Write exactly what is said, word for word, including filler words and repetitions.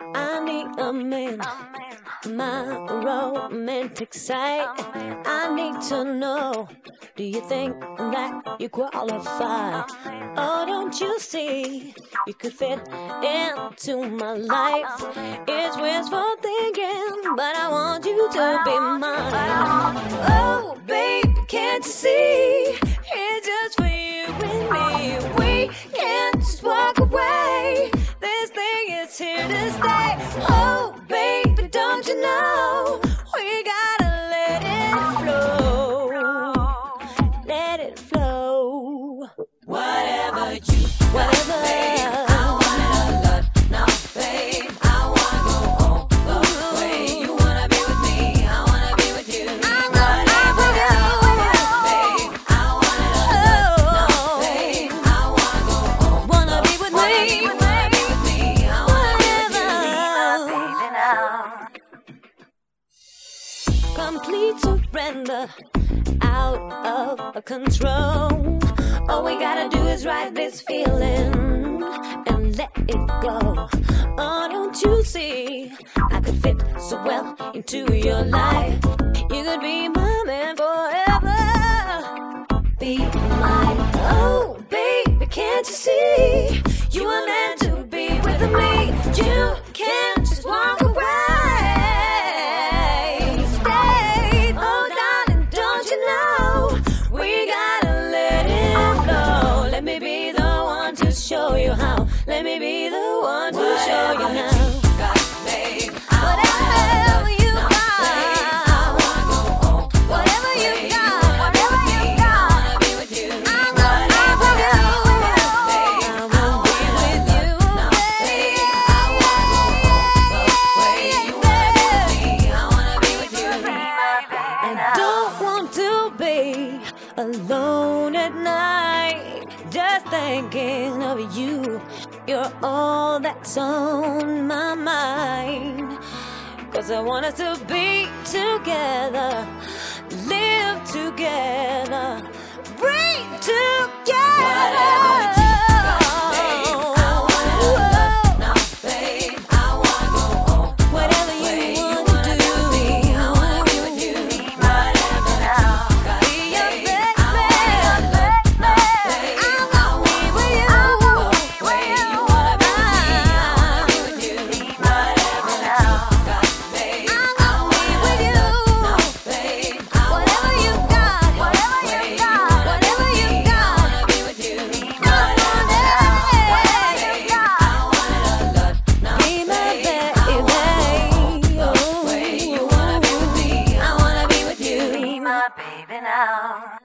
I need a man, my romantic side. I need to know, do you think that you qualify? Oh, don't you see, you could fit into my life. It's wishful thinking, but I want you to be mine. Oh, babe, can't you see, it's just for you and me. We can't just walk away, this thing is here to stay. Oh, baby, don't you know, we gotta let it flow, let it flow. Whatever you, whatever. I want a lot now, babe. I wanna go all the way. You wanna be with me, I wanna be with you. Whatever you, babe. I want a lot now, babe. I wanna go all wanna be with me, wanna be with me. I wanna be with you, baby now. Complete surrender, out of control. All we gotta do is ride this feeling and let it go. Oh, don't you see, I could fit so well into your life. You could be my man forever, be mine. Oh, baby, can't you see, you are meant to be with me. You can't just walk away. Stay, oh darling, don't you know, we gotta let it flow. Let me be the one to show you how. Let me be the one to whatever show you how. Whatever you got, whatever you got, whatever you got, I wanna be with you. I wanna be with you. I wanna be with you, baby. I wanna be with you. I don't want to be alone at night, just thinking of you. You're all that's on my mind. Cause I want us to be together, live together, breathe together. Baby now.